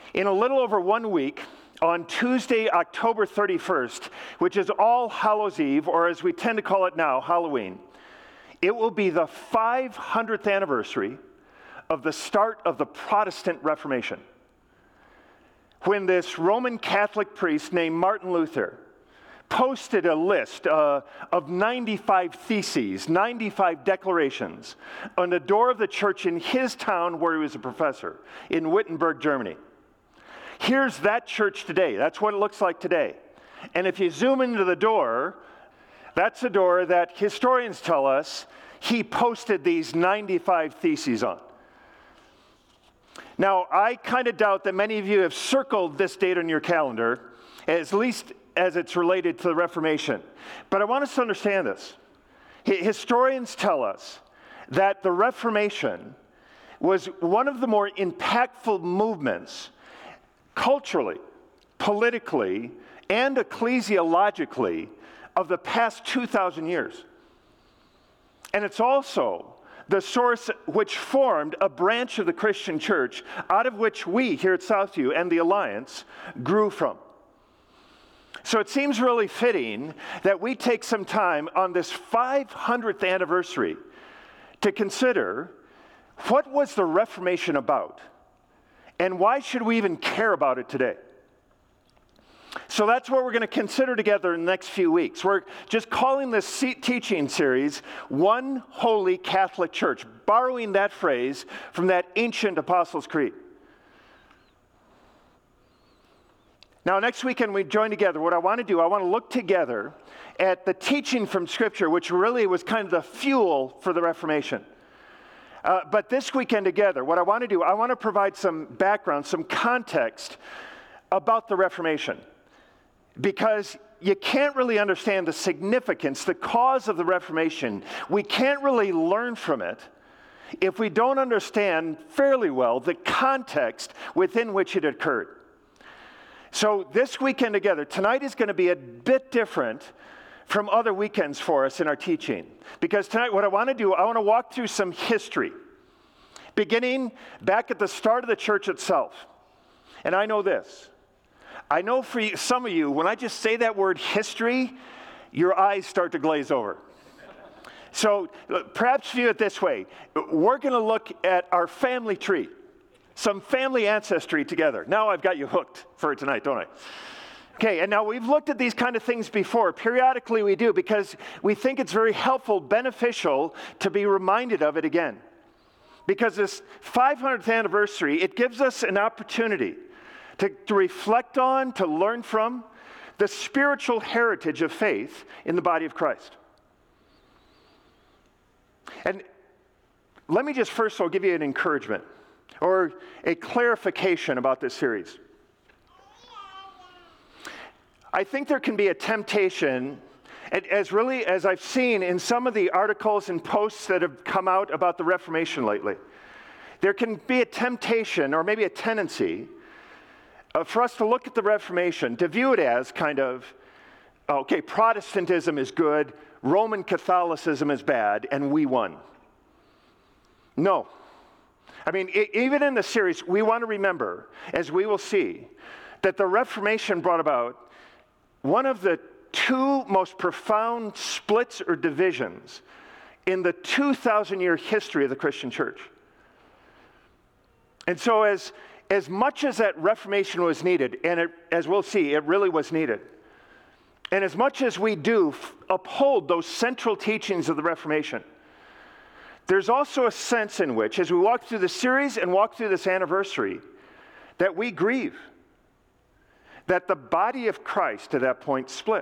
In a little over 1 week, on Tuesday, October 31st, which is All Hallows Eve, or as we tend to call it now, Halloween, it will be the 500th anniversary of the start of the Protestant Reformation, when this Roman Catholic priest named Martin Luther posted a list of 95 theses, 95 declarations on the door of the church in his town where he was a professor, in Wittenberg, Germany. Here's that church today. That's what it looks like today. And if you zoom into the door, that's a door that historians tell us he posted these 95 theses on. Now, I kind of doubt that many of you have circled this date on your calendar, at least as it's related to the Reformation. But I want us to understand this. Historians tell us that the Reformation was one of the more impactful movements culturally, politically, and ecclesiologically of the past 2,000 years. And it's also the source which formed a branch of the Christian church out of which we here at Southview and the Alliance grew from. So it seems really fitting that we take some time on this 500th anniversary to consider what was the Reformation about, and why should we even care about it today? So that's what we're going to consider together in the next few weeks. We're just calling this teaching series One Holy Catholic Church, borrowing that phrase from that ancient Apostles' Creed. Now, next weekend we join together. What I want to look together at the teaching from Scripture, which really was kind of the fuel for the Reformation. But this weekend together, what I want to provide some background, some context about the Reformation. Because you can't really understand the significance, the cause of the Reformation. We can't really learn from it if we don't understand fairly well the context within which it occurred. So this weekend together, tonight is going to be a bit different from other weekends for us in our teaching. Because tonight what I want to walk through some history, beginning back at the start of the church itself. And I know this. I know for you, some of you, when I just say that word history, your eyes start to glaze over. So perhaps view it this way. We're going to look at our family tree, some family ancestry together. Now I've got you hooked for it tonight, don't I? Okay, and now we've looked at these kind of things before. Periodically we do because we think it's very helpful, beneficial to be reminded of it again. Because this 500th anniversary, it gives us an opportunity to reflect on, to learn from the spiritual heritage of faith in the body of Christ. And let me just first of all give you an encouragement or a clarification about this series. I think there can be a temptation, as I've seen in some of the articles and posts that have come out about the Reformation lately, there can be a temptation or maybe a tendency for us to look at the Reformation, to view it as kind of, okay, Protestantism is good, Roman Catholicism is bad, and we won. No. I mean, even in the series, we want to remember, as we will see, that the Reformation brought about one of the two most profound splits or divisions in the 2,000-year history of the Christian church. And so as much as that Reformation was needed, and as we'll see, it really was needed, and as much as we do uphold those central teachings of the Reformation, there's also a sense in which, as we walk through the series and walk through this anniversary, that we grieve that the body of Christ at that point split.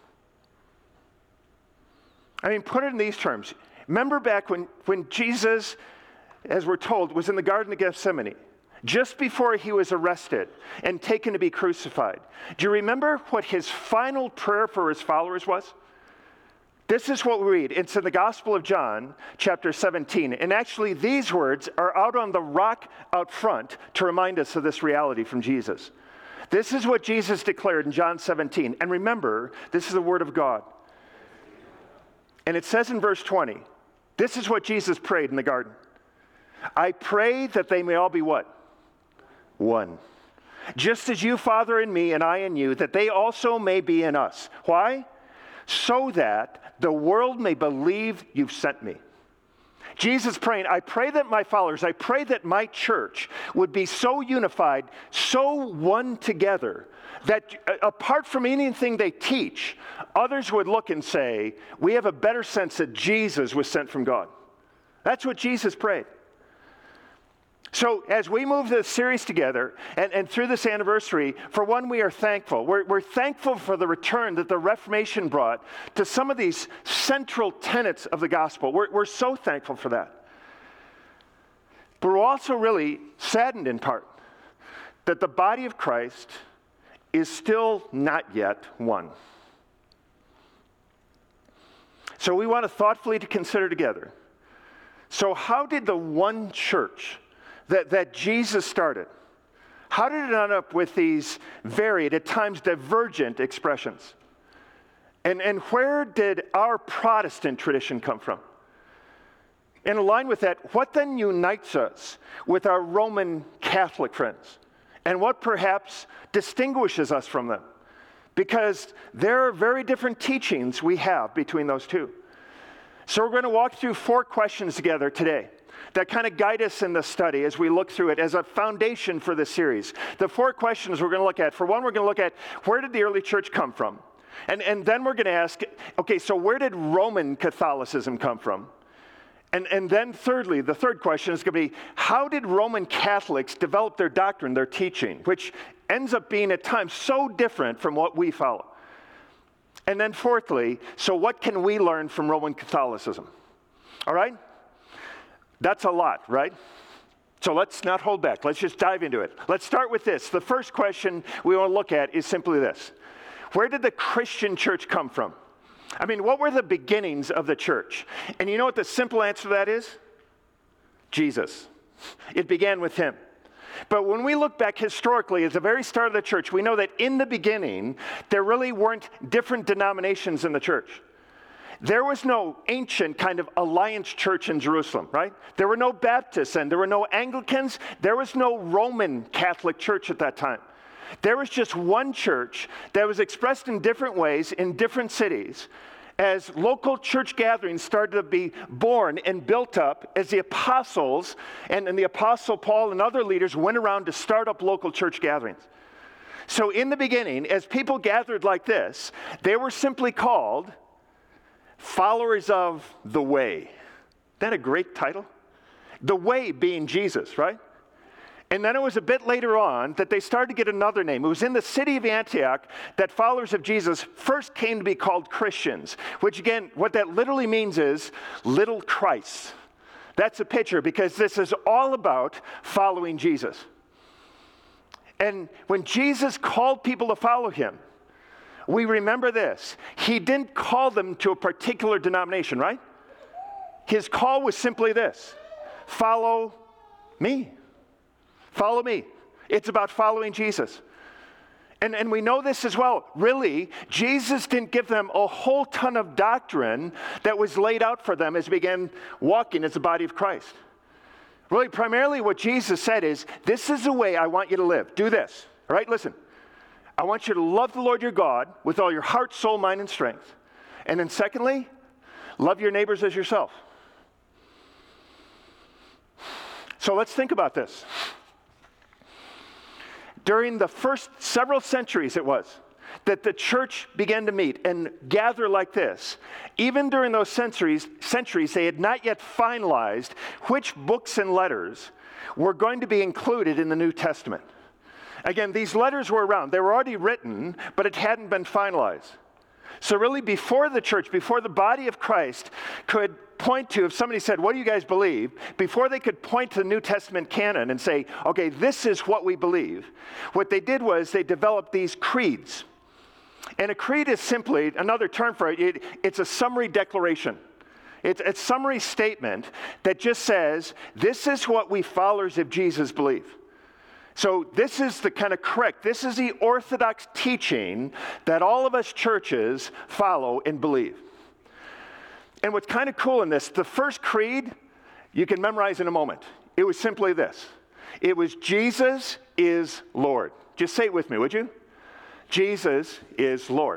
I mean, put it in these terms. Remember back when Jesus, as we're told, was in the Garden of Gethsemane, just before he was arrested and taken to be crucified. Do you remember what his final prayer for his followers was? This is what we read. It's in the Gospel of John, chapter 17. And actually, these words are out on the rock out front to remind us of this reality from Jesus. This is what Jesus declared in John 17. And remember, this is the Word of God. And it says in verse 20, this is what Jesus prayed in the garden. I pray that they may all be what? One. just as you, Father, in me and I in you, that they also may be in us. Why? So that the world may believe you've sent me. Jesus praying, I pray that my followers, I pray that my church would be so unified, so one together, that apart from anything they teach, others would look and say, we have a better sense that Jesus was sent from God. That's what Jesus prayed. So as we move this series together and through this anniversary, for one, we are thankful. We're thankful for the return that the Reformation brought to some of these central tenets of the gospel. We're so thankful for that. But we're also really saddened in part that the body of Christ is still not yet one. So we want to thoughtfully to consider together. So how did the one church that Jesus started, how did it end up with these varied, at times divergent expressions? And where did our Protestant tradition come from? And in line with that, what then unites us with our Roman Catholic friends? And what perhaps distinguishes us from them? Because there are very different teachings we have between those two. So we're going to walk through 4 questions together today that kind of guide us in the study as we look through it as a foundation for this series. The 4 questions we're going to look at. For one, we're going to look at where did the early church come from? And then we're going to ask, okay, so where did Roman Catholicism come from? And then thirdly, the third question is going to be, how did Roman Catholics develop their doctrine, their teaching, which ends up being at times so different from what we follow? And then fourthly, so what can we learn from Roman Catholicism? All right? That's a lot, right? So let's not hold back. Let's just dive into it. Let's start with this. The first question we want to look at is simply this. Where did the Christian church come from? I mean, what were the beginnings of the church? And you know what the simple answer to that is? Jesus. It began with him. But when we look back historically at the very start of the church, we know that in the beginning, there really weren't different denominations in the church. There was no ancient kind of alliance church in Jerusalem, right? There were no Baptists and there were no Anglicans. There was no Roman Catholic church at that time. There was just one church that was expressed in different ways in different cities as local church gatherings started to be born and built up as the apostles and the apostle Paul and other leaders went around to start up local church gatherings. So in the beginning, as people gathered like this, they were simply called followers of the way. Isn't that a great title? The way being Jesus, right? And then it was a bit later on that they started to get another name. It was in the city of Antioch that followers of Jesus first came to be called Christians, which again, what that literally means is little Christ. That's a picture because this is all about following Jesus. And when Jesus called people to follow him, we remember this. He didn't call them to a particular denomination, right? His call was simply this: follow me. Follow me. It's about following Jesus. And we know this as well. Really, Jesus didn't give them a whole ton of doctrine that was laid out for them as they began walking as the body of Christ. Really, primarily what Jesus said is, this is the way I want you to live. Do this. All right, listen. I want you to love the Lord your God with all your heart, soul, mind, and strength. And then secondly, love your neighbors as yourself. So let's think about this. During the first several centuries it was that the church began to meet and gather like this. Even during those centuries, they had not yet finalized which books and letters were going to be included in the New Testament. Again, these letters were around. They were already written, but it hadn't been finalized. So really, before the church, before the body of Christ could point to, if somebody said, what do you guys believe? Before they could point to the New Testament canon and say, okay, this is what we believe, what they did was they developed these creeds. And a creed is simply, another term for it, it's a summary declaration. It's a summary statement that just says, this is what we followers of Jesus believe. So this is the kind of correct, this is the orthodox teaching that all of us churches follow and believe. And what's kind of cool in this, the first creed, you can memorize in a moment. It was simply this. It was Jesus is Lord. Just say it with me, would you? Jesus is Lord.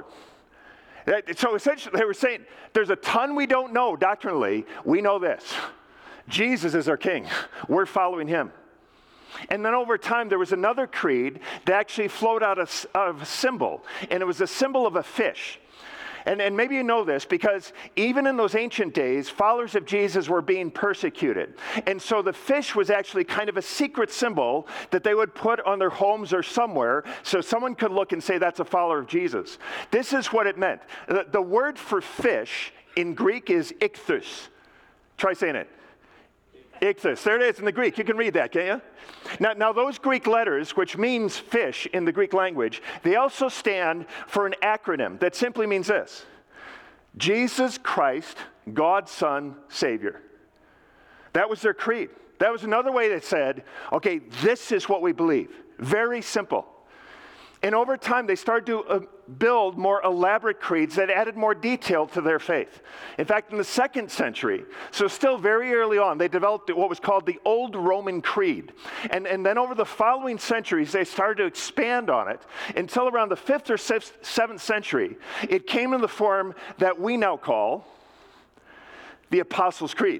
So essentially, they were saying, there's a ton we don't know doctrinally. We know this. Jesus is our King. We're following him. And then over time, there was another creed that actually flowed out of a symbol. And it was a symbol of a fish. And maybe you know this because even in those ancient days, followers of Jesus were being persecuted. And so the fish was actually kind of a secret symbol that they would put on their homes or somewhere so someone could look and say that's a follower of Jesus. This is what it meant. The word for fish in Greek is ichthus. Try saying it. Ichthus. There it is in the Greek. You can read that, can't you? Now those Greek letters, which means fish in the Greek language, they also stand for an acronym that simply means this: Jesus Christ, God's Son, Savior. That was their creed. That was another way that said, okay, this is what we believe. Very simple. And over time, they started to build more elaborate creeds that added more detail to their faith. In fact, in the 2nd century, so still very early on, they developed what was called the Old Roman Creed. And then over the following centuries, they started to expand on it until around the 5th or 7th century, it came in the form that we now call the Apostles' Creed.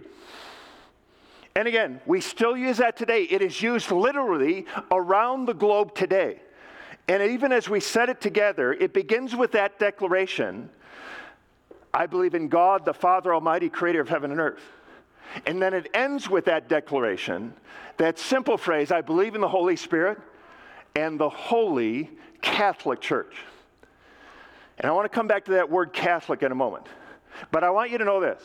And again, we still use that today. It is used literally around the globe today. And even as we said it together, it begins with that declaration: I believe in God, the Father Almighty, creator of heaven and earth. And then it ends with that declaration, that simple phrase, I believe in the Holy Spirit and the Holy Catholic Church. And I want to come back to that word Catholic in a moment. But I want you to know this.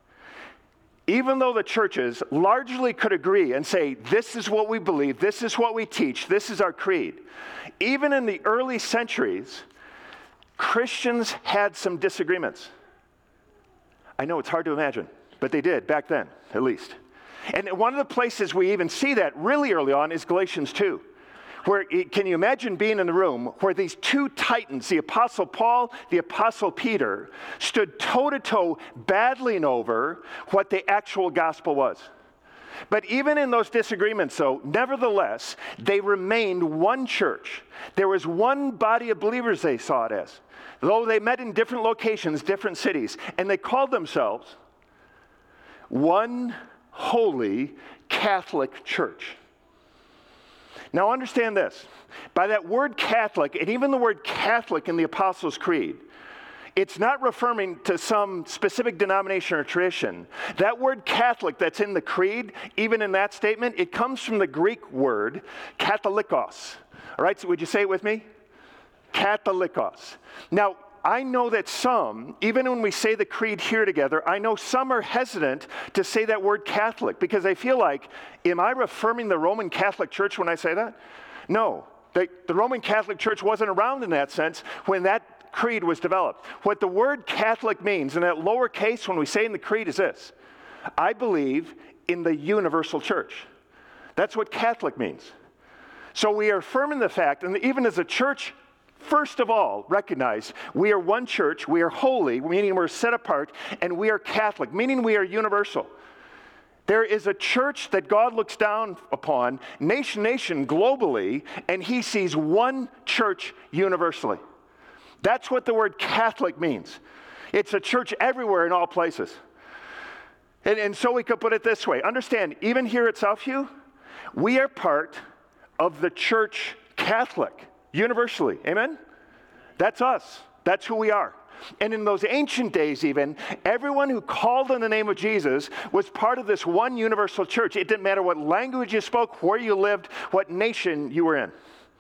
Even though the churches largely could agree and say, this is what we believe, this is what we teach, this is our creed, even in the early centuries, Christians had some disagreements. I know it's hard to imagine, but they did back then, at least. And one of the places we even see that really early on is Galatians 2. Where, can you imagine being in the room where these two titans, the Apostle Paul, the Apostle Peter, stood toe-to-toe battling over what the actual gospel was? But even in those disagreements, though, nevertheless, they remained one church. There was one body of believers, they saw it as, though they met in different locations, different cities, and they called themselves one holy Catholic church. Now understand this. By that word Catholic, and even the word Catholic in the Apostles' Creed, it's not referring to some specific denomination or tradition. That word Catholic that's in the creed, even in that statement, it comes from the Greek word katholikos. All right, so would you say it with me? Katholikos. Now, I know that some, even when we say the creed here together, I know some are hesitant to say that word Catholic because they feel like, am I affirming the Roman Catholic Church when I say that? No, the Roman Catholic Church wasn't around in that sense when that creed was developed. What the word Catholic means in that lower case when we say in the creed is this: I believe in the universal church. That's what Catholic means. So we are affirming the fact, and even as a church, first of all, recognize we are one church, we are holy, meaning we're set apart, and we are Catholic, meaning we are universal. There is a church that God looks down upon, nation, globally, and he sees one church universally. That's what the word Catholic means. It's a church everywhere in all places. And so we could put it this way. Understand, even here at Southview, we are part of the church Catholic. Universally, amen? That's us. That's who we are. And in those ancient days even, everyone who called on the name of Jesus was part of this one universal church. It didn't matter what language you spoke, where you lived, what nation you were in.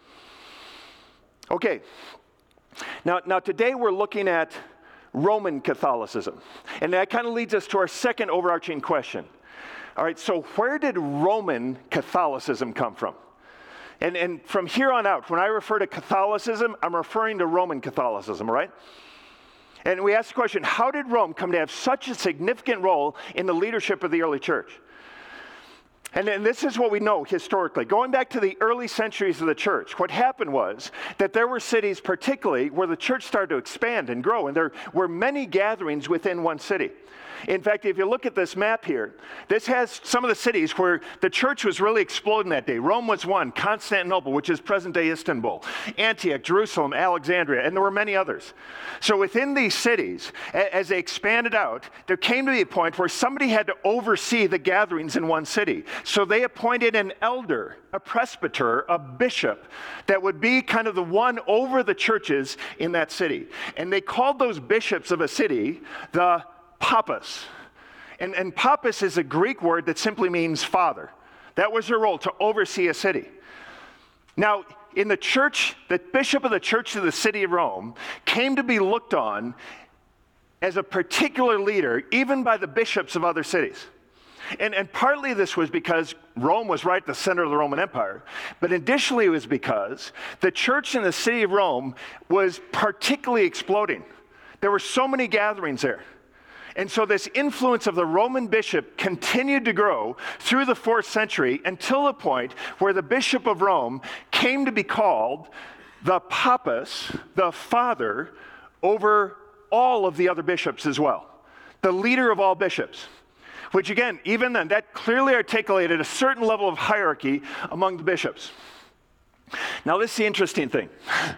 Okay. Now today we're looking at Roman Catholicism. And that kind of leads us to our second overarching question. All right, so where did Roman Catholicism come from? And from here on out, when I refer to Catholicism, I'm referring to Roman Catholicism, all right? And we ask the question, how did Rome come to have such a significant role in the leadership of the early church? And this is what we know historically. Going back to the early centuries of the church, what happened was that there were cities particularly where the church started to expand and grow, and there were many gatherings within one city. In fact, if you look at this map here, this has some of the cities where the church was really exploding that day. Rome was one, Constantinople, which is present-day Istanbul, Antioch, Jerusalem, Alexandria, and there were many others. So within these cities, as they expanded out, there came to be a point where somebody had to oversee the gatherings in one city. So they appointed an elder, a presbyter, a bishop, that would be kind of the one over the churches in that city. And they called those bishops of a city the Papas. And Papas is a Greek word that simply means father. That was their role, to oversee a city. Now, in the church, the bishop of the church of the city of Rome came to be looked on as a particular leader, even by the bishops of other cities. And partly this was because Rome was right at the center of the Roman Empire, but additionally it was because the church in the city of Rome was particularly exploding. There were so many gatherings there. And so this influence of the Roman bishop continued to grow through the 4th century until the point where the bishop of Rome came to be called the Papas, the father, over all of the other bishops as well, the leader of all bishops. Which again, even then, that clearly articulated a certain level of hierarchy among the bishops. Now this is the interesting thing.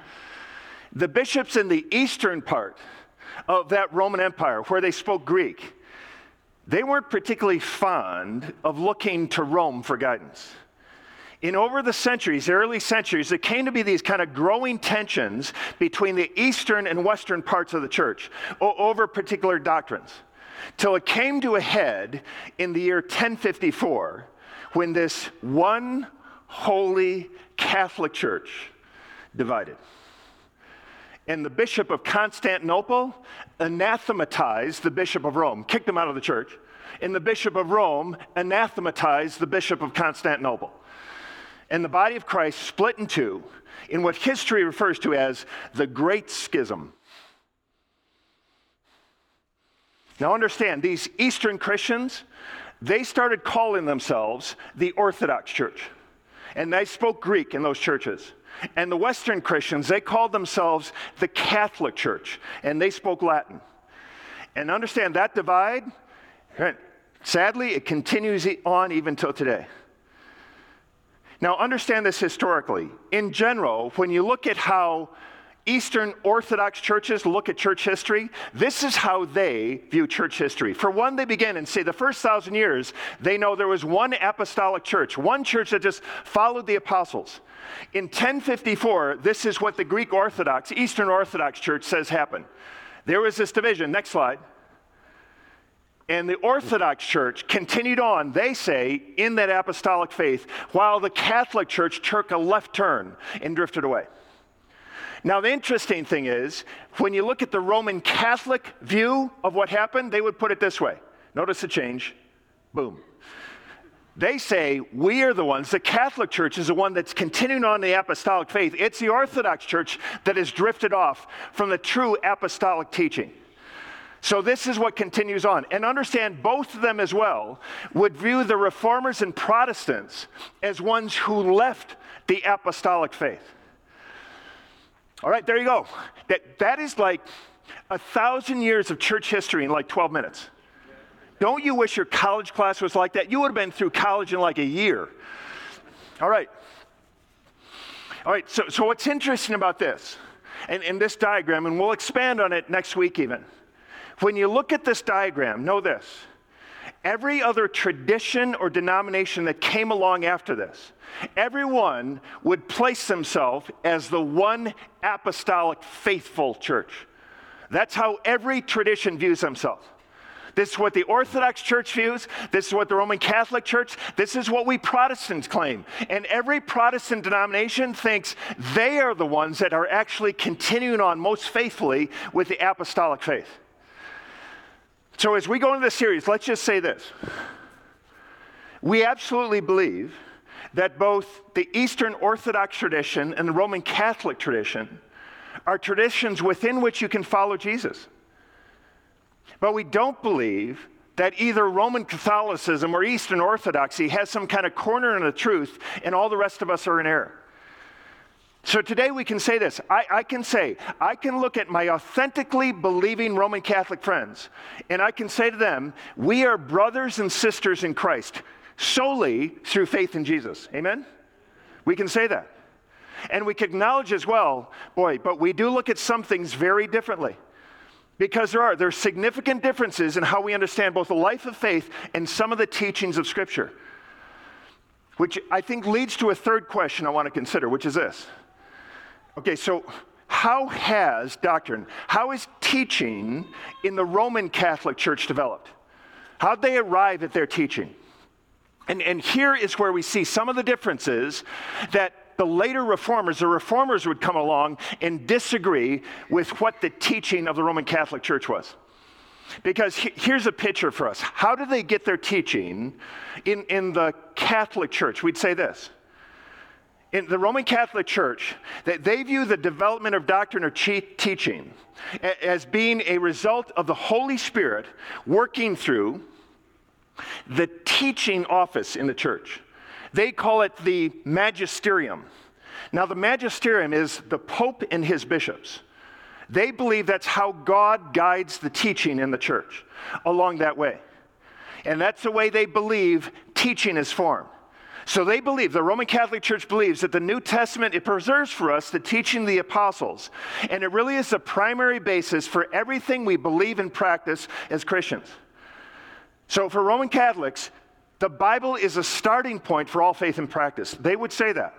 The bishops in the eastern part of that Roman Empire, where they spoke Greek, they weren't particularly fond of looking to Rome for guidance. In over the centuries, the early centuries, there came to be these kind of growing tensions between the eastern and western parts of the church over particular doctrines, till it came to a head in the year 1054, when this one holy Catholic church divided. And the bishop of Constantinople anathematized the bishop of Rome, kicked him out of the church. And the bishop of Rome anathematized the bishop of Constantinople. And the body of Christ split in two in what history refers to as the Great Schism. Now understand, these Eastern Christians, they started calling themselves the Orthodox Church. And they spoke Greek in those churches. And the Western Christians, they called themselves the Catholic Church, and they spoke Latin. And understand that divide, sadly, it continues on even till today. Now understand this historically. In general, when you look at how Eastern Orthodox churches look at church history, this is how they view church history. For one, they begin and say the first 1,000 years, they know there was one apostolic church, one church that just followed the apostles. In 1054, this is what the Greek Orthodox, Eastern Orthodox Church says happened. There was this division. Next slide. And the Orthodox Church continued on, they say, in that apostolic faith, while the Catholic Church took a left turn and drifted away. Now, the interesting thing is, when you look at the Roman Catholic view of what happened, they would put it this way. Notice the change. Boom. They say, we are the ones, the Catholic Church is the one that's continuing on the apostolic faith. It's the Orthodox Church that has drifted off from the true apostolic teaching. So this is what continues on. And understand, both of them as well would view the Reformers and Protestants as ones who left the apostolic faith. All right, there you go. That is like 1,000 years of church history in like 12 minutes. Don't you wish your college class was like that? You would have been through college in like a year. All right. So what's interesting about this, and this diagram, and we'll expand on it next week even. When you look at this diagram, know this. Every other tradition or denomination that came along after this, everyone would place themselves as the one apostolic faithful church. That's how every tradition views themselves. This is what the Orthodox Church views. This is what the Roman Catholic Church, this is what we Protestants claim. And every Protestant denomination thinks they are the ones that are actually continuing on most faithfully with the apostolic faith. So as we go into this series, let's just say this. We absolutely believe that both the Eastern Orthodox tradition and the Roman Catholic tradition are traditions within which you can follow Jesus. But we don't believe that either Roman Catholicism or Eastern Orthodoxy has some kind of corner in the truth and all the rest of us are in error. So today we can say this. I can look at my authentically believing Roman Catholic friends, and I can say to them, we are brothers and sisters in Christ solely through faith in Jesus. Amen? We can say that. And we can acknowledge as well, but we do look at some things very differently. Because there are significant differences in how we understand both the life of faith and some of the teachings of Scripture. Which I think leads to a third question I want to consider, which is this. Okay, so how has teaching in the Roman Catholic Church developed? How'd they arrive at their teaching? And here is where we see some of the differences that the later reformers would come along and disagree with what the teaching of the Roman Catholic Church was. Because here's a picture for us. How do they get their teaching in the Catholic Church? We'd say this. In the Roman Catholic Church, that they view the development of doctrine or teaching as being a result of the Holy Spirit working through the teaching office in the church. They call it the magisterium. Now, the magisterium is the Pope and his bishops. They believe that's how God guides the teaching in the church along that way. And that's the way they believe teaching is formed. So they believe, the Roman Catholic Church believes that the New Testament, it preserves for us the teaching of the apostles. And it really is the primary basis for everything we believe and practice as Christians. So for Roman Catholics, the Bible is a starting point for all faith and practice. They would say that.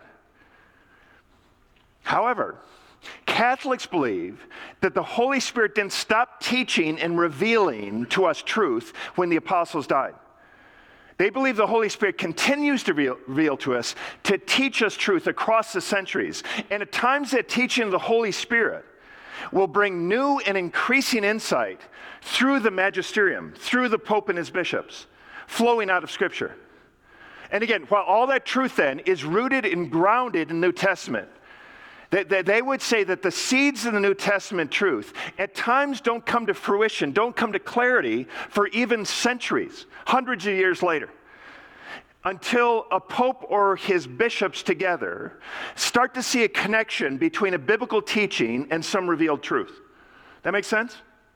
However, Catholics believe that the Holy Spirit didn't stop teaching and revealing to us truth when the apostles died. They believe the Holy Spirit continues to reveal to us, to teach us truth across the centuries. And at times that teaching of the Holy Spirit will bring new and increasing insight through the magisterium, through the Pope and his bishops, flowing out of Scripture. And again, while all that truth then is rooted and grounded in the New Testament, they would say that the seeds of the New Testament truth at times don't come to fruition, don't come to clarity for even centuries, hundreds of years later, until a pope or his bishops together start to see a connection between a biblical teaching and some revealed truth. That makes sense?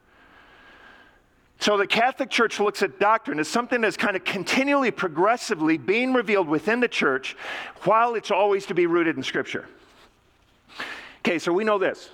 So the Catholic Church looks at doctrine as something that's kind of continually, progressively being revealed within the church while it's always to be rooted in Scripture. Okay, so we know this.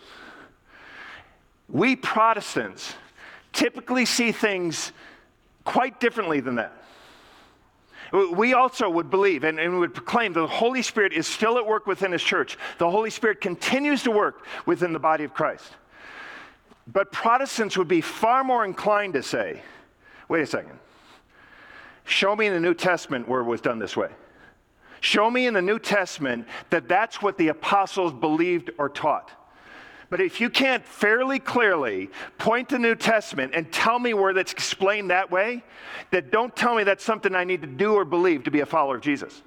We Protestants typically see things quite differently than that. We also would believe and would proclaim that the Holy Spirit is still at work within His church. The Holy Spirit continues to work within the body of Christ. But Protestants would be far more inclined to say, wait a second, show me in the New Testament where it was done this way. Show me in the New Testament that that's what the apostles believed or taught. But if you can't fairly clearly point to the New Testament and tell me where that's explained that way, then don't tell me that's something I need to do or believe to be a follower of Jesus.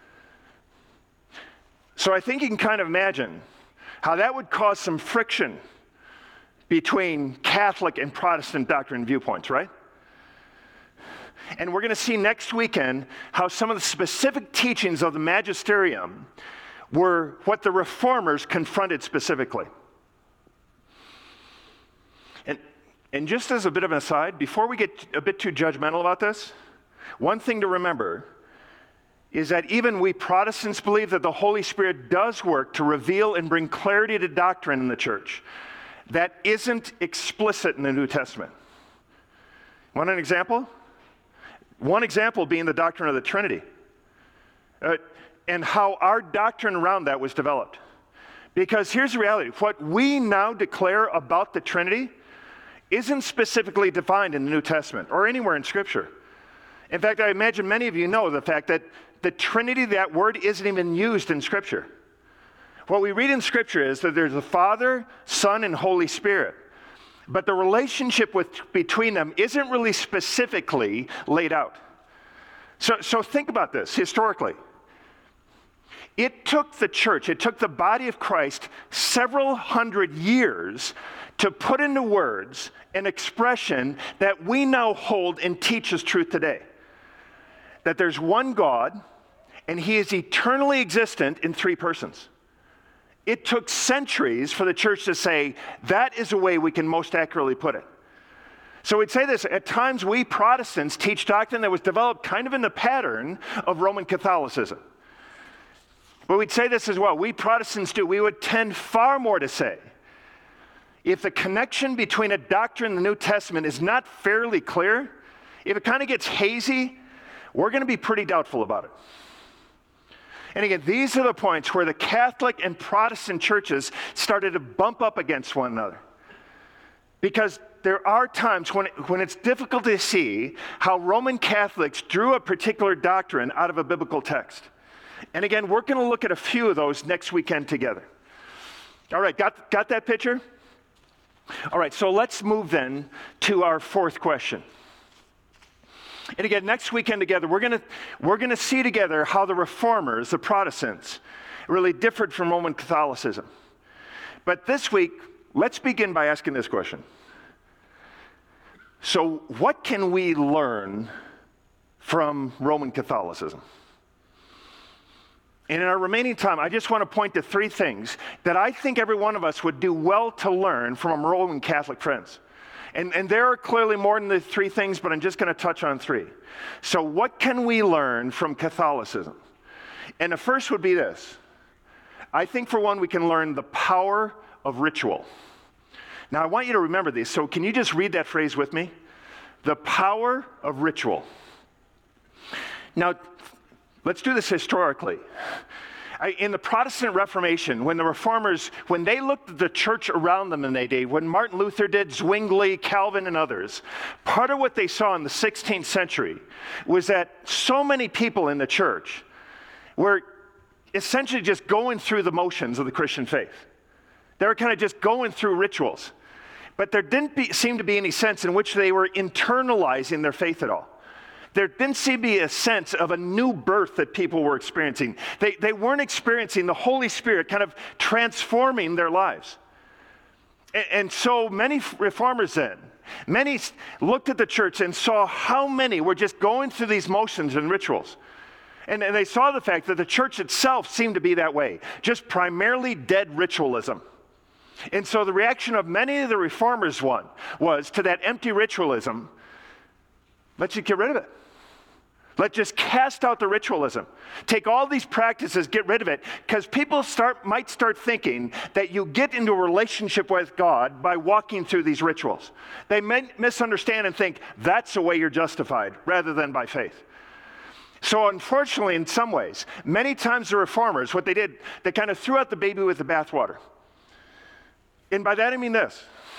So I think you can kind of imagine how that would cause some friction between Catholic and Protestant doctrine viewpoints, right? And we're going to see next weekend how some of the specific teachings of the magisterium were what the reformers confronted specifically. And just as a bit of an aside, before we get a bit too judgmental about this, one thing to remember is that even we Protestants believe that the Holy Spirit does work to reveal and bring clarity to doctrine in the church that isn't explicit in the New Testament. Want an example? One example being the doctrine of the Trinity, and how our doctrine around that was developed. Because here's the reality. What we now declare about the Trinity isn't specifically defined in the New Testament or anywhere in Scripture. In fact, I imagine many of you know the fact that the Trinity, that word, isn't even used in Scripture. What we read in Scripture is that there's the Father, Son, and Holy Spirit. But the relationship between them isn't really specifically laid out. So think about this historically. It took the church, it took the body of Christ several hundred years to put into words an expression that we now hold and teach as truth today. That there's one God, and he is eternally existent in three persons. It took centuries for the church to say, that is a way we can most accurately put it. So we'd say this, at times we Protestants teach doctrine that was developed kind of in the pattern of Roman Catholicism. But we'd say this as well, we Protestants do, we would tend far more to say, if the connection between a doctrine and the New Testament is not fairly clear, if it kind of gets hazy, we're going to be pretty doubtful about it. And again, these are the points where the Catholic and Protestant churches started to bump up against one another. Because there are times when it's difficult to see how Roman Catholics drew a particular doctrine out of a biblical text. And again, we're going to look at a few of those next weekend together. All right, got that picture? All right, so let's move then to our fourth question. And again, next weekend together, we're going to see together how the Reformers, the Protestants, really differed from Roman Catholicism. But this week, let's begin by asking this question. So, what can we learn from Roman Catholicism? And in our remaining time, I just want to point to three things that I think every one of us would do well to learn from our Roman Catholic friends. And there are clearly more than the three things, but I'm just going to touch on three. So what can we learn from Catholicism? And the first would be this. I think, for one, we can learn the power of ritual. Now, I want you to remember this. So can you just read that phrase with me? The power of ritual. Now, let's do this historically. In the Protestant Reformation, when the Reformers, when they looked at the church around them in their day, when Martin Luther did, Zwingli, Calvin, and others, part of what they saw in the 16th century was that so many people in the church were essentially just going through the motions of the Christian faith. They were kind of just going through rituals. But there didn't seem to be any sense in which they were internalizing their faith at all. There didn't seem to be a sense of a new birth that people were experiencing. They weren't experiencing the Holy Spirit kind of transforming their lives. And so many reformers then, many looked at the church and saw how many were just going through these motions and rituals. And they saw the fact that the church itself seemed to be that way, just primarily dead ritualism. And so the reaction of many of the reformers was to that empty ritualism, let's just get rid of it. Let's just cast out the ritualism. Take all these practices, get rid of it, because people might start thinking that you get into a relationship with God by walking through these rituals. They may misunderstand and think that's the way you're justified, rather than by faith. So unfortunately, in some ways, many times the reformers, what they did, they kind of threw out the baby with the bathwater. And by that I mean this.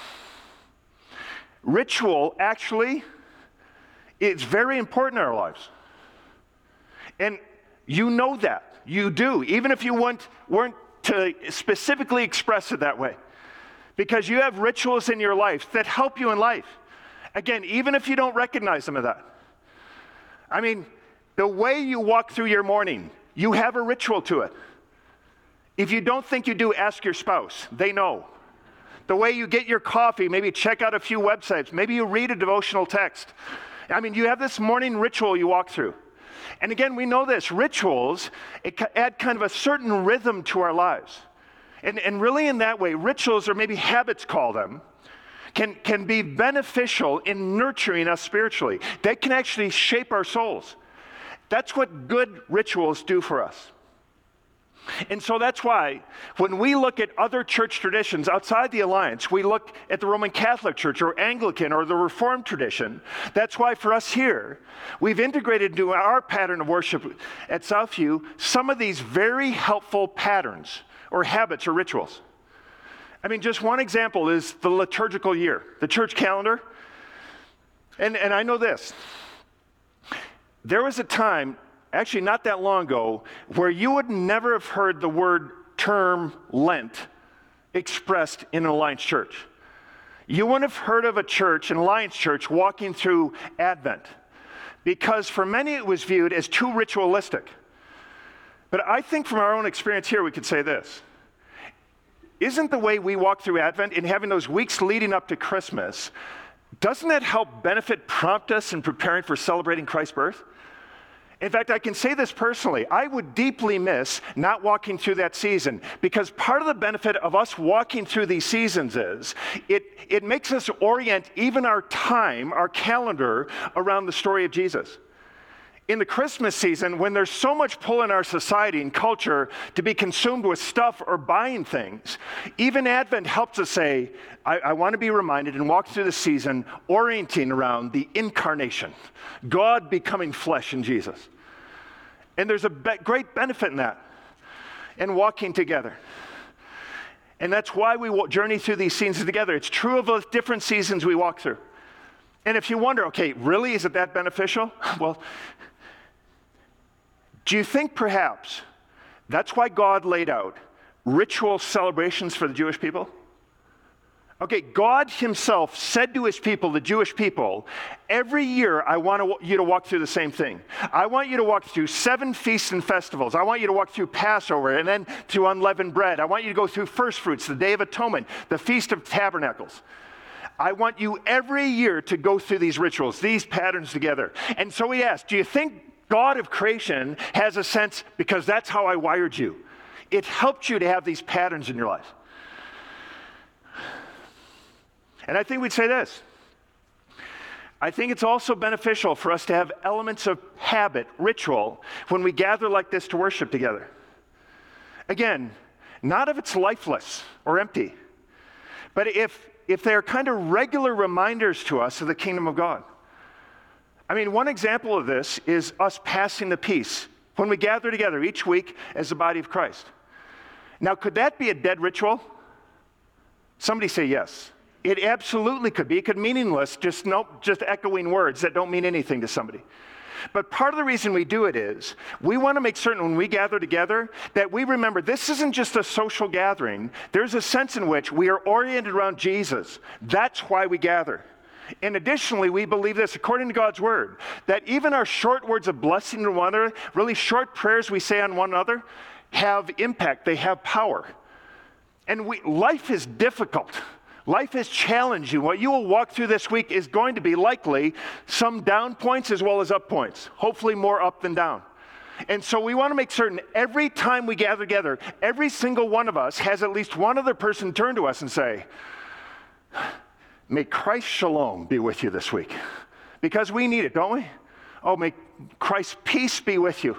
Ritual actually is very important in our lives. And you know that. You do, even if you weren't to specifically express it that way. Because you have rituals in your life that help you in life. Again, even if you don't recognize them as that. I mean, the way you walk through your morning, you have a ritual to it. If you don't think you do, ask your spouse. They know. The way you get your coffee, maybe check out a few websites. Maybe you read a devotional text. I mean, you have this morning ritual you walk through. And again, we know this. Rituals add kind of a certain rhythm to our lives. And really in that way, rituals, or maybe habits call them, can be beneficial in nurturing us spiritually. They can actually shape our souls. That's what good rituals do for us. And so that's why when we look at other church traditions outside the Alliance, we look at the Roman Catholic Church or Anglican or the Reformed tradition. That's why for us here, we've integrated into our pattern of worship at Southview some of these very helpful patterns or habits or rituals. I mean, just one example is the liturgical year, the church calendar. And I know this. There was a time, actually not that long ago, where you would never have heard the term Lent expressed in an Alliance church. You wouldn't have heard of a church, an Alliance church, walking through Advent, because for many it was viewed as too ritualistic. But I think from our own experience here, we could say this. Isn't the way we walk through Advent and having those weeks leading up to Christmas, doesn't that help benefit, prompt us in preparing for celebrating Christ's birth? In fact, I can say this personally. I would deeply miss not walking through that season, because part of the benefit of us walking through these seasons is it makes us orient even our time, our calendar, around the story of Jesus. In the Christmas season, when there's so much pull in our society and culture to be consumed with stuff or buying things, even Advent helps us say, I want to be reminded and walk through the season orienting around the incarnation, God becoming flesh in Jesus. And there's a great benefit in that, and walking together. And that's why we journey through these seasons together. It's true of the different seasons we walk through. And if you wonder, okay, really, is it that beneficial? Well, do you think perhaps that's why God laid out ritual celebrations for the Jewish people? Okay, God himself said to his people, the Jewish people, every year I want you to walk through the same thing. I want you to walk through 7 feasts and festivals. I want you to walk through Passover and then through unleavened bread. I want you to go through first fruits, the Day of Atonement, the Feast of Tabernacles. I want you every year to go through these rituals, these patterns together. And so he asked, do you think God of creation has a sense, because that's how I wired you? It helped you to have these patterns in your life. And I think we'd say this. I think it's also beneficial for us to have elements of habit, ritual, when we gather like this to worship together. Again, not if it's lifeless or empty, but if they're kind of regular reminders to us of the kingdom of God. I mean, one example of this is us passing the peace when we gather together each week as the body of Christ. Now, could that be a dead ritual? Somebody say yes. It absolutely could be. It could be meaningless, just echoing words that don't mean anything to somebody. But part of the reason we do it is we want to make certain when we gather together that we remember this isn't just a social gathering. There's a sense in which we are oriented around Jesus. That's why we gather. And additionally, we believe this, according to God's word, that even our short words of blessing to one another, really short prayers we say on one another, have impact. They have power. And life is difficult. Life is challenging. What you will walk through this week is going to be likely some down points as well as up points, hopefully more up than down. And so we want to make certain every time we gather together, every single one of us has at least one other person turn to us and say, may Christ's shalom be with you this week. Because we need it, don't we? Oh, may Christ's peace be with you.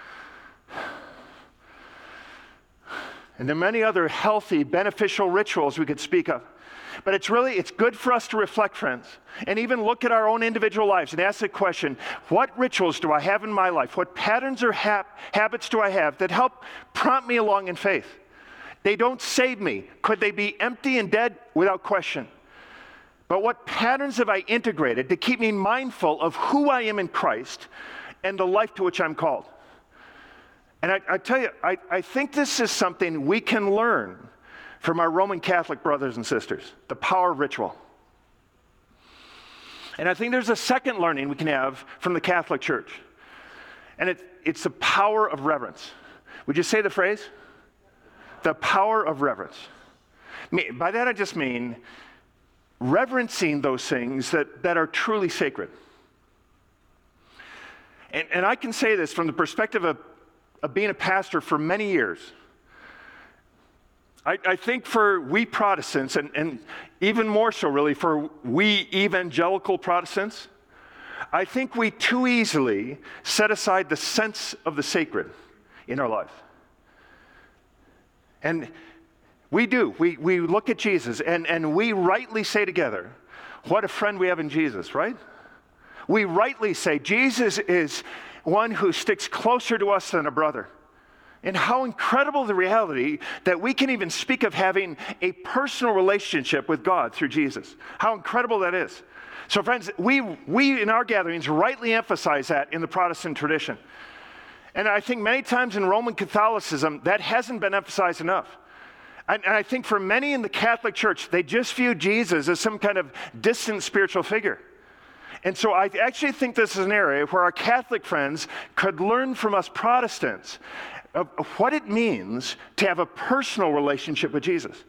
And there are many other healthy, beneficial rituals we could speak of. But it's good for us to reflect, friends, and even look at our own individual lives and ask the question, what rituals do I have in my life? What patterns or habits do I have that help prompt me along in faith? They don't save me. Could they be empty and dead? Without question. But what patterns have I integrated to keep me mindful of who I am in Christ and the life to which I'm called? And I tell you, I think this is something we can learn from our Roman Catholic brothers and sisters, the power of ritual. And I think there's a second learning we can have from the Catholic Church, and it's the power of reverence. Would you say the phrase? The power of reverence. By that I just mean reverencing those things that are truly sacred. And I can say this from the perspective of being a pastor for many years. I think for we Protestants, and even more so really for we evangelical Protestants, I think we too easily set aside the sense of the sacred in our life. And we do. We look at Jesus and we rightly say together, what a friend we have in Jesus, right? We rightly say Jesus is one who sticks closer to us than a brother. And how incredible the reality that we can even speak of having a personal relationship with God through Jesus. How incredible that is. So friends, we in our gatherings rightly emphasize that in the Protestant tradition. And I think many times in Roman Catholicism, that hasn't been emphasized enough. And I think for many in the Catholic Church, they just view Jesus as some kind of distant spiritual figure. And so I actually think this is an area where our Catholic friends could learn from us Protestants of what it means to have a personal relationship with Jesus.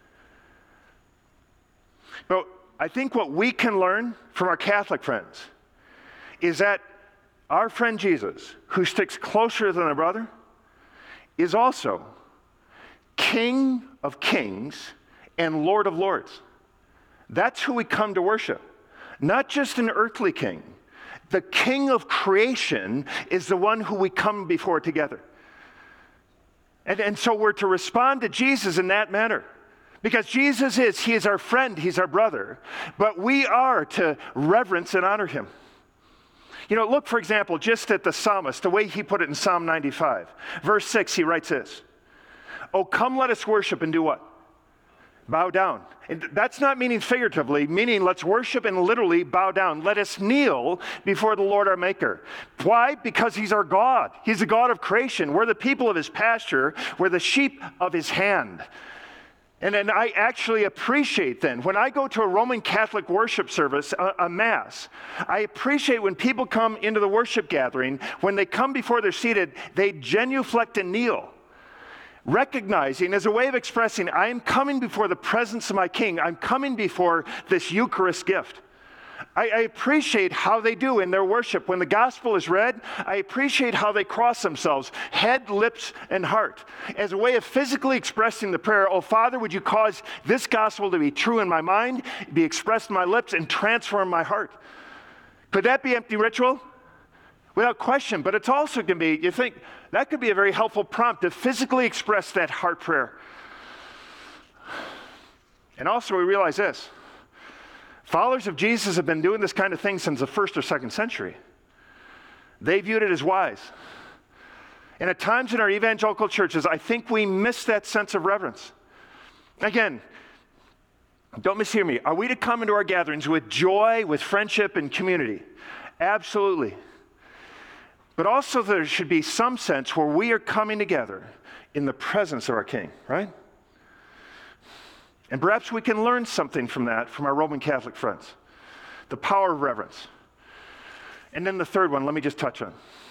But I think what we can learn from our Catholic friends is that our friend Jesus, who sticks closer than a brother, is also King of Kings and Lord of Lords. That's who we come to worship. Not just an earthly king. The King of creation is the one who we come before together. And so we're to respond to Jesus in that manner. Because Jesus he is our friend, he's our brother. But we are to reverence and honor him. You know, look, for example, just at the psalmist, the way he put it in Psalm 95. Verse 6, he writes this. Oh, come let us worship and do what? Bow down. And that's not meaning figuratively, meaning let's worship and literally bow down. Let us kneel before the Lord our Maker. Why? Because he's our God. He's the God of creation. We're the people of his pasture. We're the sheep of his hand. And I actually appreciate then, when I go to a Roman Catholic worship service, a Mass, I appreciate when people come into the worship gathering, when they come before they're seated, they genuflect and kneel, recognizing as a way of expressing, I am coming before the presence of my King. I'm coming before this Eucharist gift. I appreciate how they do in their worship. When the gospel is read, I appreciate how they cross themselves, head, lips, and heart, as a way of physically expressing the prayer, oh, Father, would you cause this gospel to be true in my mind, be expressed in my lips, and transform my heart? Could that be empty ritual? Without question, but it's also going to be, you think, that could be a very helpful prompt to physically express that heart prayer. And also we realize this. Followers of Jesus have been doing this kind of thing since the 1st or 2nd century. They viewed it as wise. And at times in our evangelical churches, I think we miss that sense of reverence. Again, don't mishear me. Are we to come into our gatherings with joy, with friendship, and community? Absolutely. But also there should be some sense where we are coming together in the presence of our King, right? And perhaps we can learn something from that from our Roman Catholic friends. The power of reverence. And then the third one, let me just touch on.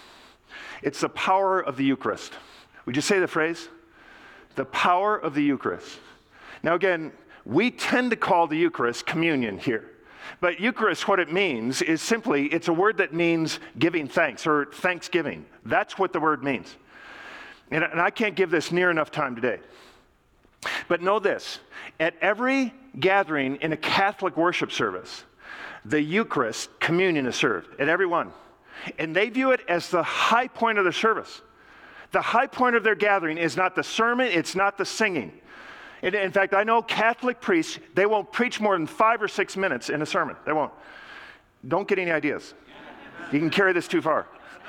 It's the power of the Eucharist. Would you say the phrase? The power of the Eucharist. Now again, we tend to call the Eucharist communion here. But Eucharist, what it means is simply, it's a word that means giving thanks or thanksgiving. That's what the word means. And I can't give this near enough time today. But know this, at every gathering in a Catholic worship service, the Eucharist, communion, is served, at every one. And they view it as the high point of the service. The high point of their gathering is not the sermon, it's not the singing. In fact, I know Catholic priests, they won't preach more than 5 or 6 minutes in a sermon. They won't. Don't get any ideas. You can carry this too far.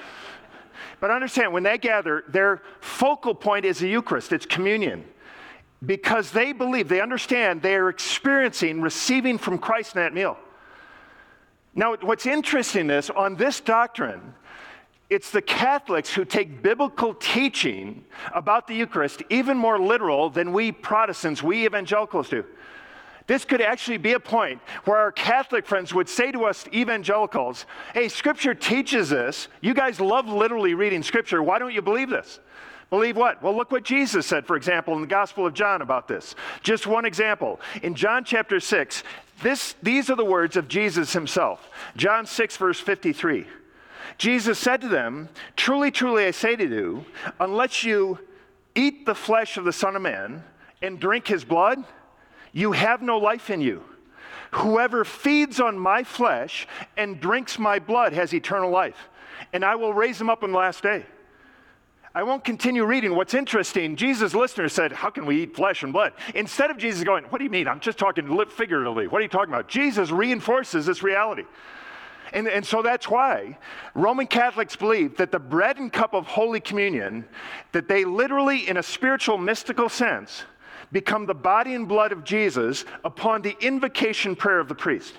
But understand, when they gather, their focal point is the Eucharist, it's communion. Because they believe, they understand, they are experiencing, receiving from Christ in that meal. Now, what's interesting is, on this doctrine, it's the Catholics who take biblical teaching about the Eucharist even more literal than we Protestants, we evangelicals do. This could actually be a point where our Catholic friends would say to us evangelicals, hey, Scripture teaches this. You guys love literally reading Scripture. Why don't you believe this? Believe what? Well, look what Jesus said, for example, in the Gospel of John about this. Just one example. In John chapter 6, these are the words of Jesus himself. John 6, verse 53. Jesus said to them, truly, truly, I say to you, unless you eat the flesh of the Son of Man and drink his blood, you have no life in you. Whoever feeds on my flesh and drinks my blood has eternal life, and I will raise him up on the last day. I won't continue reading. What's interesting, Jesus' listeners said, how can we eat flesh and blood? Instead of Jesus going, what do you mean? I'm just talking figuratively. What are you talking about? Jesus reinforces this reality. And so that's why Roman Catholics believe that the bread and cup of Holy Communion, that they literally, in a spiritual, mystical sense, become the body and blood of Jesus upon the invocation prayer of the priest.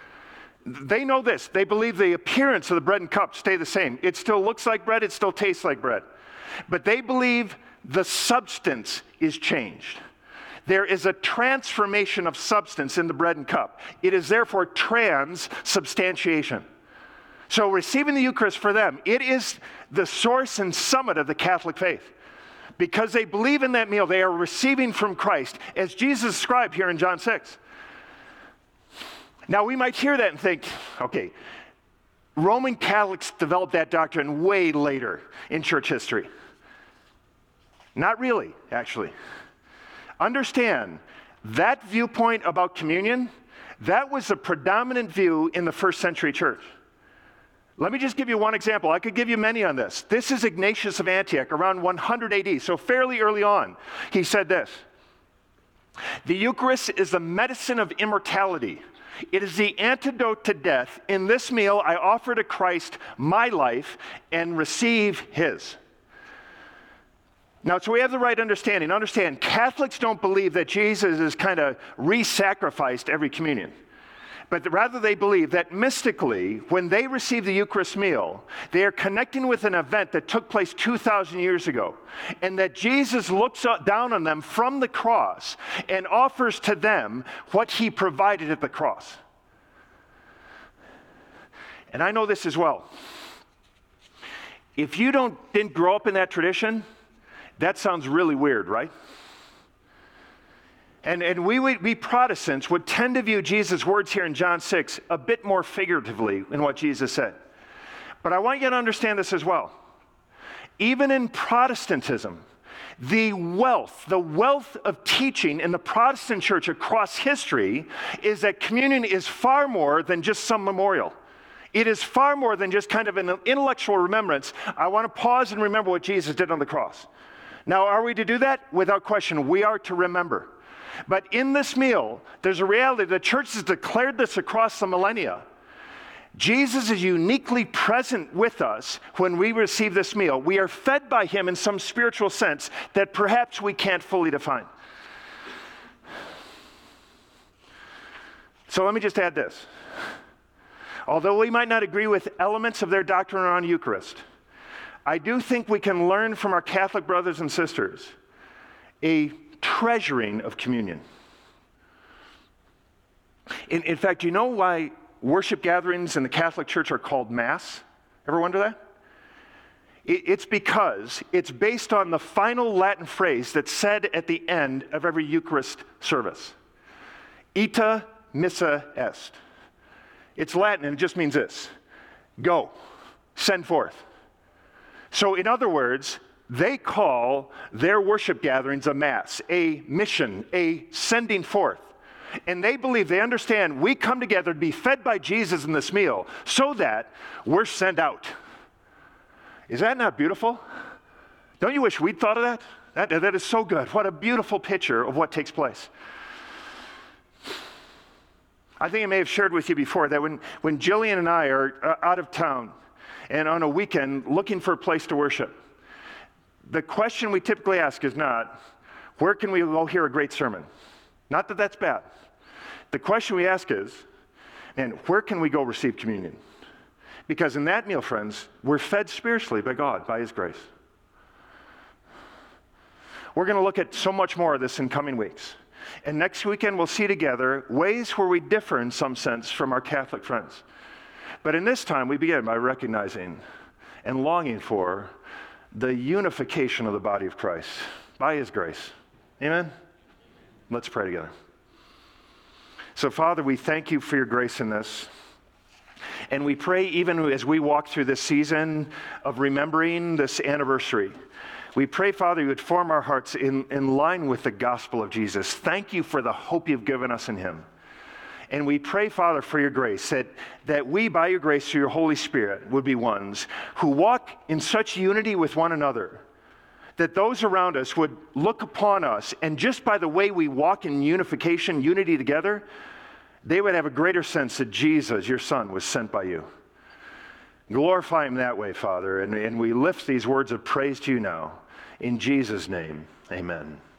They know this. They believe the appearance of the bread and cup stay the same. It still looks like bread. It still tastes like bread. But they believe the substance is changed. There is a transformation of substance in the bread and cup. It is therefore transubstantiation. So receiving the Eucharist for them, it is the source and summit of the Catholic faith. Because they believe in that meal, they are receiving from Christ, as Jesus described here in John 6. Now, we might hear that and think, okay, Roman Catholics developed that doctrine way later in church history. Not really, actually. Understand, that viewpoint about communion, that was the predominant view in the first century church. Let me just give you one example. I could give you many on this. This is Ignatius of Antioch, around 100 AD, so fairly early on. He said this: "The Eucharist is the medicine of immortality. It is the antidote to death. In this meal, I offer to Christ my life and receive his." Now, so we have the right understanding. Understand, Catholics don't believe that Jesus is kind of re-sacrificed every communion. But rather they believe that mystically, when they receive the Eucharist meal, they are connecting with an event that took place 2,000 years ago. And that Jesus looks down on them from the cross and offers to them what he provided at the cross. And I know this as well. If you didn't grow up in that tradition, that sounds really weird, right? And we Protestants would tend to view Jesus' words here in John 6 a bit more figuratively in what Jesus said. But I want you to understand this as well. Even in Protestantism, the wealth of teaching in the Protestant church across history is that communion is far more than just some memorial. It is far more than just kind of an intellectual remembrance. I want to pause and remember what Jesus did on the cross. Now, are we to do that? Without question, we are to remember. But in this meal, there's a reality. The church has declared this across the millennia. Jesus is uniquely present with us when we receive this meal. We are fed by him in some spiritual sense that perhaps we can't fully define. So let me just add this. Although we might not agree with elements of their doctrine around Eucharist, I do think we can learn from our Catholic brothers and sisters a treasuring of communion. In fact, you know why worship gatherings in the Catholic Church are called Mass? Ever wonder that? It's because it's based on the final Latin phrase that's said at the end of every Eucharist service. Ita missa est. It's Latin and it just means this: go, send forth. So in other words, they call their worship gatherings a mass, a mission, a sending forth. And they believe, they understand, we come together to be fed by Jesus in this meal so that we're sent out. Is that not beautiful? Don't you wish we'd thought of that? That is so good. What a beautiful picture of what takes place. I think I may have shared with you before that when Jillian and I are out of town and on a weekend looking for a place to worship, the question we typically ask is not, where can we go hear a great sermon? Not that that's bad. The question we ask is, and where can we go receive communion? Because in that meal, friends, we're fed spiritually by God, by his grace. We're going to look at so much more of this in coming weeks. And next weekend, we'll see together ways where we differ in some sense from our Catholic friends. But in this time, we begin by recognizing and longing for the unification of the body of Christ by his grace. Amen? Let's pray together. So, Father, we thank you for your grace in this. And we pray even as we walk through this season of remembering this anniversary, we pray, Father, you would form our hearts in line with the gospel of Jesus. Thank you for the hope you've given us in him. And we pray, Father, for your grace, that we, by your grace, through your Holy Spirit, would be ones who walk in such unity with one another, that those around us would look upon us, and just by the way we walk in unification, unity together, they would have a greater sense that Jesus, your Son, was sent by you. Glorify him that way, Father, and we lift these words of praise to you now. In Jesus' name, amen.